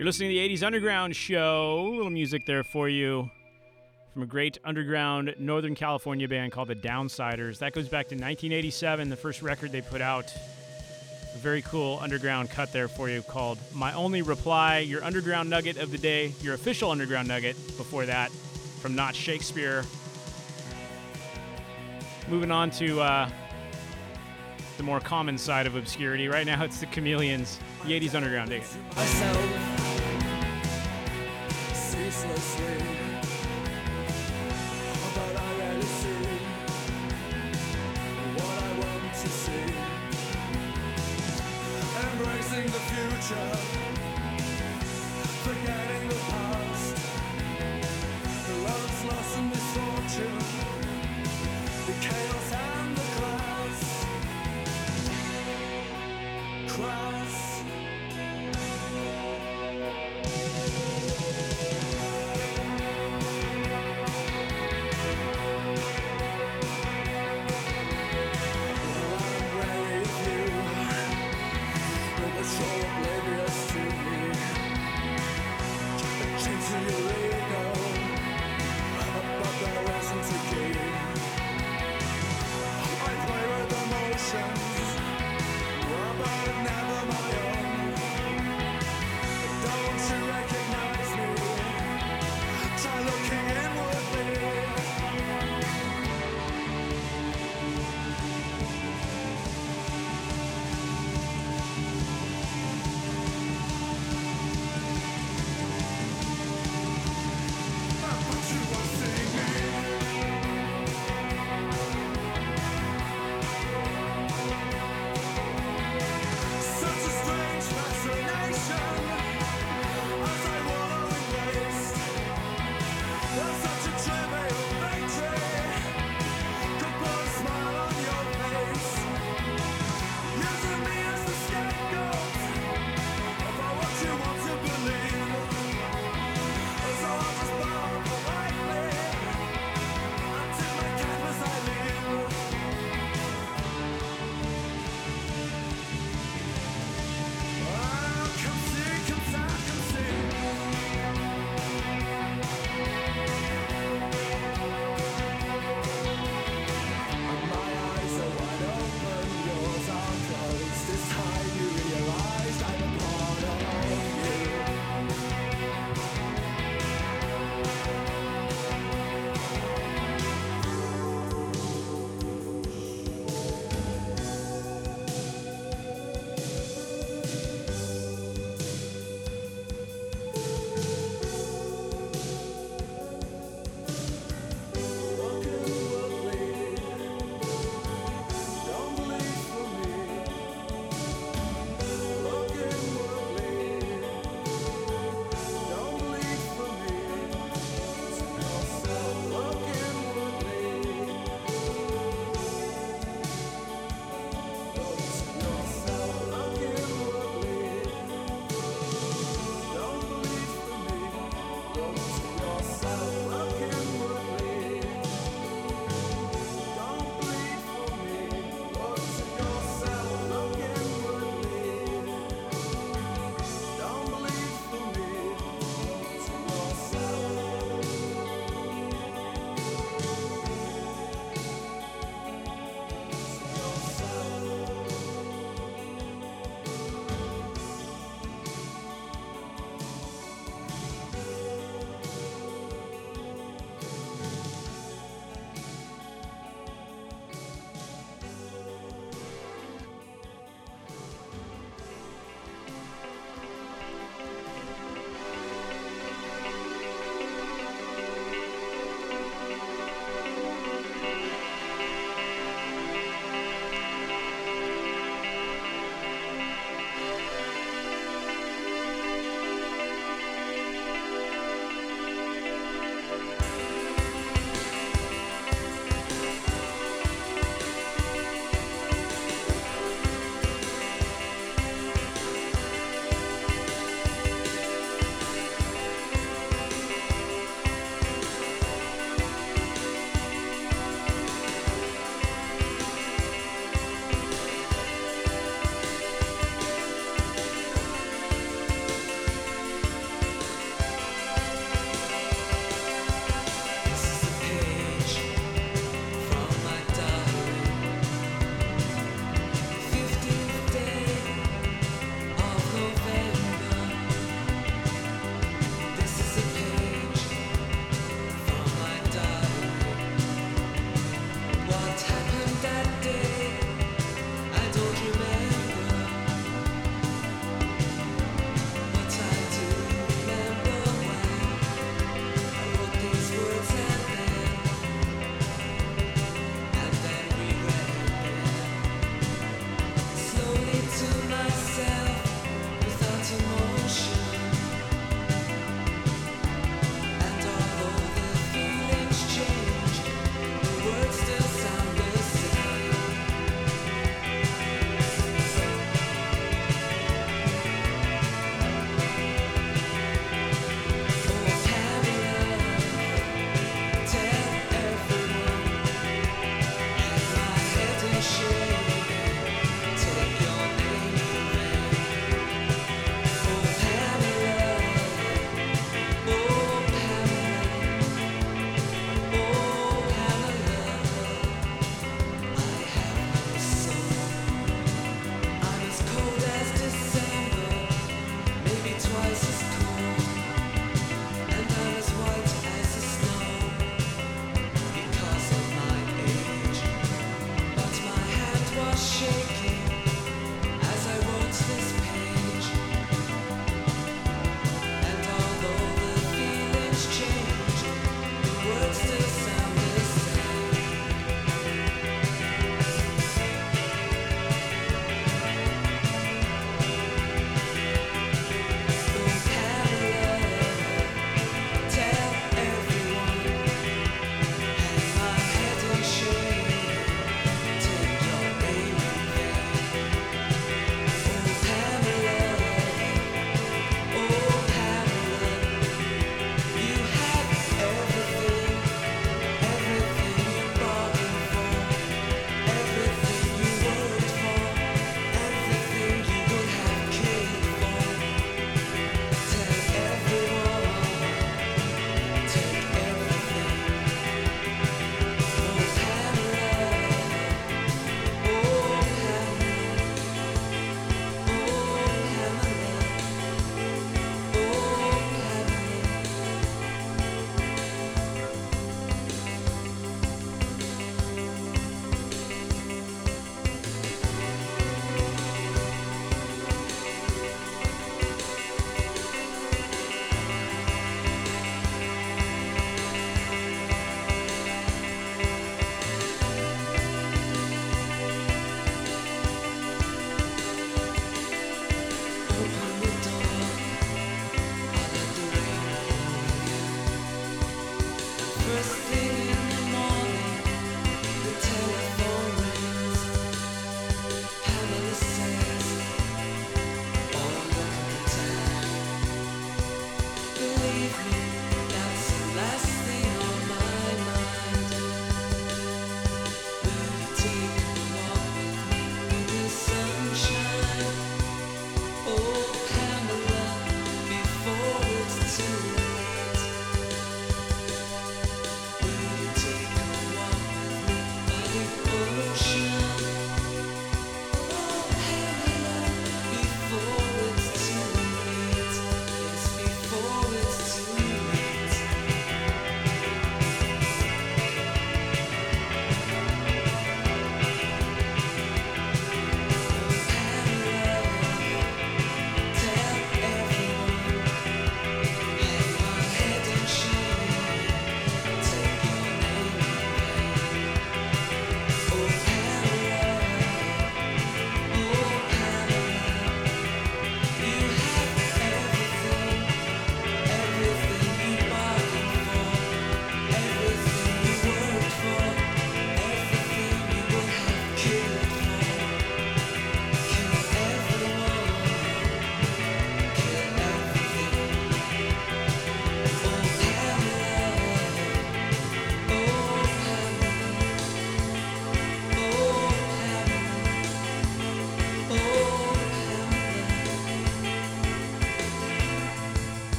You're listening to the 80s Underground Show. A little music there for you from a great underground Northern California band called the Downsiders. That goes back to 1987, the first record they put out. A very cool underground cut there for you called My Only Reply, your underground nugget of the day, your official underground nugget before that from Not Shakespeare. Moving on to the more common side of obscurity. Right now it's the Chameleons, the 80s Underground. Dig it. Ceaselessly, but I rarely see what I want to see. Embracing the future, forgetting the past. The love's lost and misfortune, the chaos and the class. So oblivious to me, chasing your ego, but there isn't a key. I play with emotions, but it never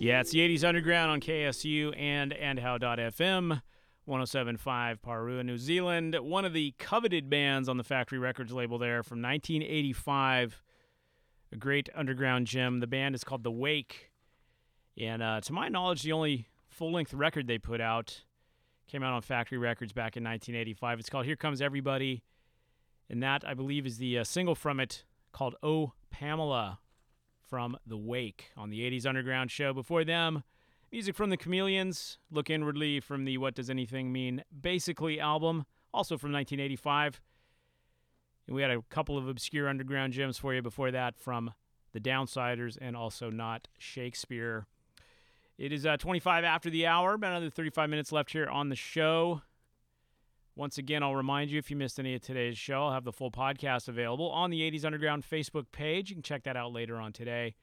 Yeah, it's the 80s Underground on KSU and how.fm, 107.5 Parua, New Zealand. One of the coveted bands on the Factory Records label there from 1985. A great underground gem. The band is called The Wake. And to my knowledge, the only full-length record they put out came out on Factory Records back in 1985. It's called Here Comes Everybody. And that, I believe, is the single from it called Oh Pamela, from The Wake on the 80s Underground show. Before them, music from the Chameleons, Look Inwardly from the What Does Anything Mean Basically album, also from 1985. And we had a couple of obscure underground gems for you before that from the Downsiders and also Not Shakespeare. It is 25 after the hour, about another 35 minutes left here on the show. Once again, I'll remind you, if you missed any of today's show, I'll have the full podcast available on the 80s Underground Facebook page. You can check that out later on today.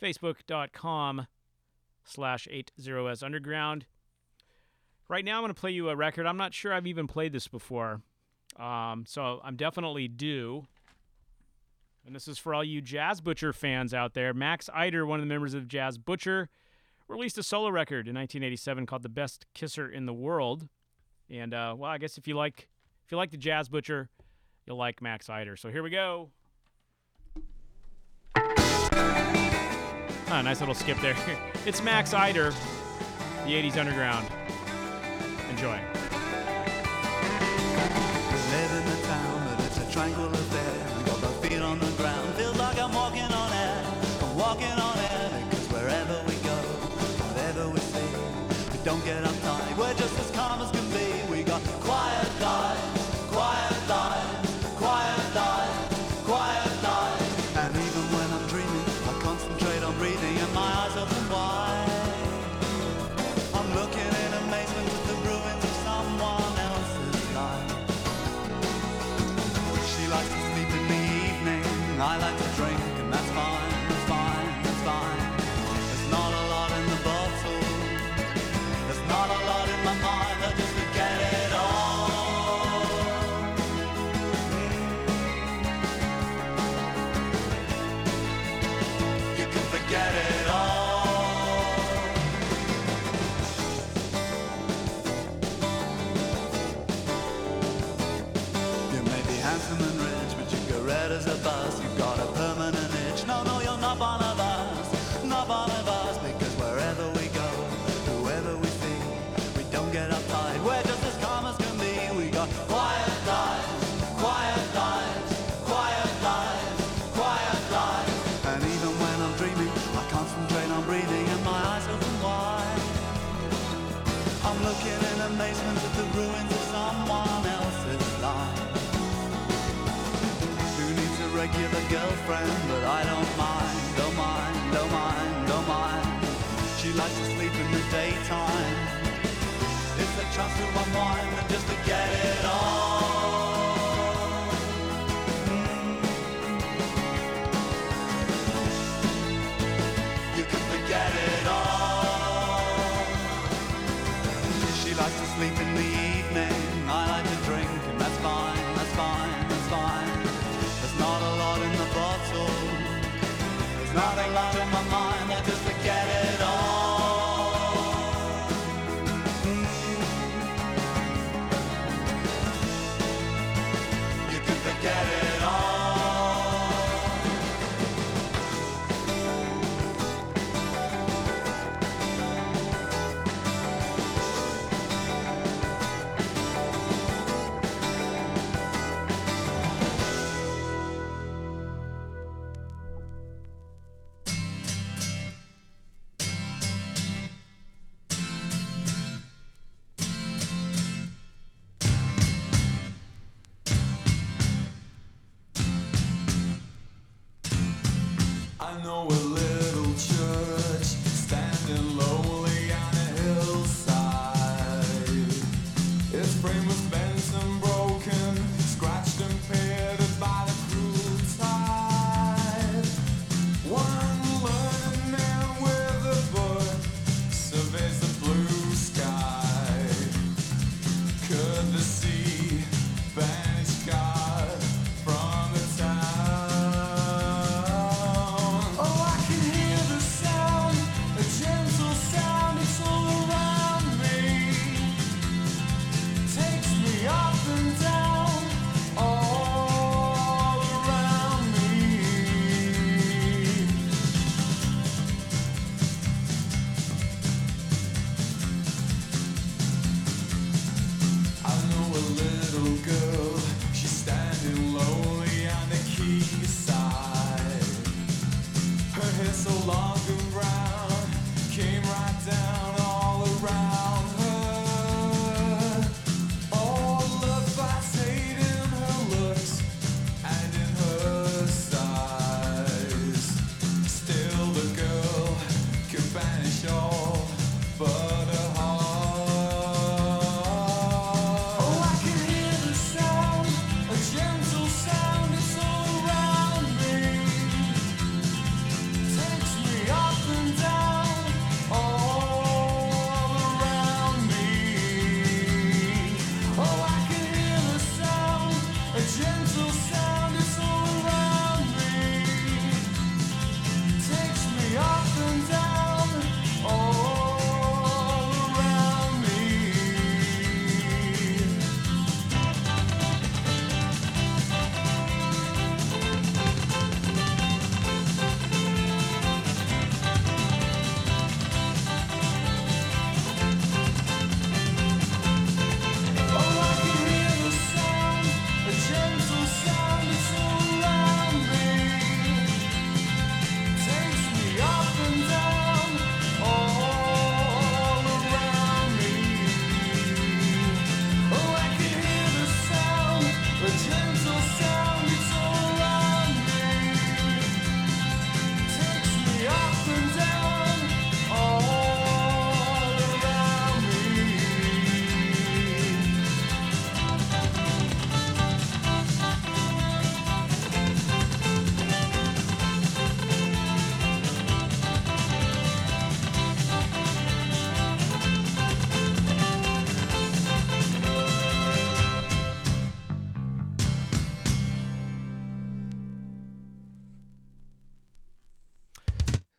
Facebook.com/80s Underground. Right now, I'm going to play you a record. I'm not sure I've even played this before, so I'm definitely due. And this is for all you Jazz Butcher fans out there. Max Eider, one of the members of Jazz Butcher, released a solo record in 1987 called The Best Kisser in the World. And, well, I guess if you like the Jazz Butcher, you'll like Max Eider. So here we go. Ah, nice little skip there. It's Max Eider, the 80s Underground. Enjoy. We live in a town, but it's a tranquil affair. We got both feet on the ground. Feels like I'm walking on air. I'm walking on air because wherever we go, whatever we see, we don't get uptight. We're just as calm as can be. We got quiet lives, quiet lives, quiet lives, quiet lives. And even when I'm dreaming, I concentrate on breathing and my eyes open wide. I'm looking in amazement at the ruins of someone else's life. She likes to sleep in the evening, I like to drink, and that's fine, that's fine, that's fine. There's not a lot in the bottle, there's not a lot in my mind, I just forget it all. You can forget it all. You may be handsome and rich, but you go red as a bus. You've got a permanent itch. No, no, you're not one of us, not one of us. Because wherever we go, whoever we see, we don't get uptight. We're just as calm as can be. We got quiet lives, quiet lives, quiet lives, quiet lives. And even when I'm dreaming, I concentrate on breathing and my eyes open wide. I'm looking in amazement at the ruins of someone else's life. Who needs a regular girlfriend? But I don't mind, don't mind, don't mind, don't mind. She likes to sleep in the daytime. It's a chance to unwind and just to get it on. You can forget it all. She likes to sleep in the evening, I like to drink, and that's fine, that's fine, that's fine. There's not a lot in the bottle, there's not a lot in my mind, I just forget it all. You can forget it all.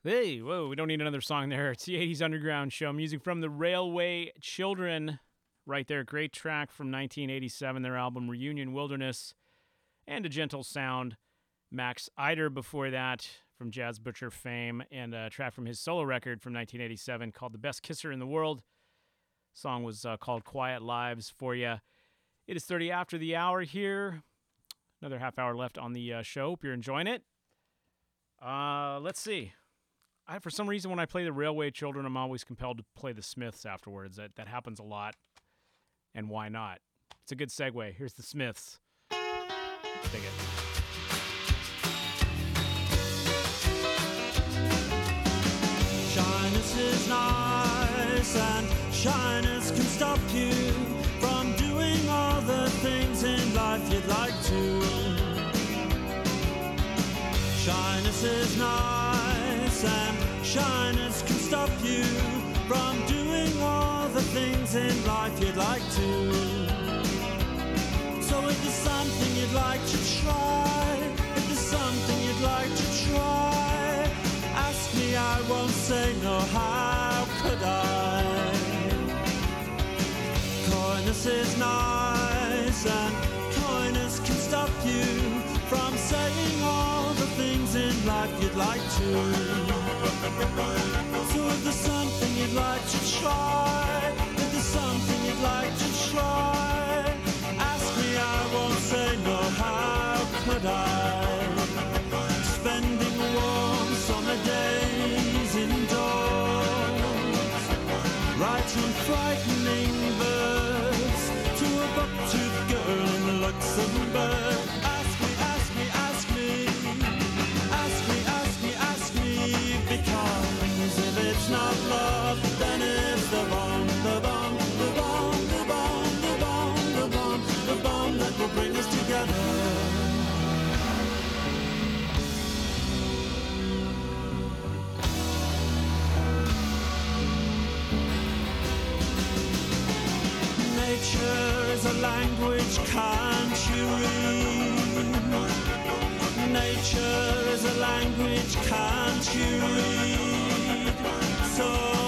Hey, whoa, we don't need another song there. It's the 80s Underground Show. Music from the Railway Children. Right there, great track from 1987, their album Reunion Wilderness. And a gentle sound. Max Eider before that from Jazz Butcher fame. And a track from his solo record from 1987 called The Best Kisser in the World. Song was called Quiet Lives for you. It is 30 after the hour here. Another half hour left on the show. Hope you're enjoying it. Let's see. For some reason, when I play the Railway Children, I'm always compelled to play the Smiths afterwards. That happens a lot. And why not? It's a good segue. Here's the Smiths. Dig it. Shyness is nice, and shyness can stop you from doing all the things in life you'd like to. Shyness is nice, and shyness can stop you from doing all the things in life you'd like to. So if there's something you'd like to try, if there's something you'd like to try, ask me, I won't say no, how could I? Coyness is nice, and coyness can stop you from saying all the things in life you'd like to. So if there's something you'd like to try, if there's something you'd like to try, ask me, I won't say no, how could I? Spending warm summer days indoors, writing frightening verse to a buck-toothed girl in Luxembourg. Ask me, ask me, ask me, ask me, ask me, ask me, because if it's not love, then it's the bomb, the bomb, the bomb, the bomb, the bomb, the bomb, the bomb that will bring us together. Nature is a language, can't you read? Nature is a language, can't you read? So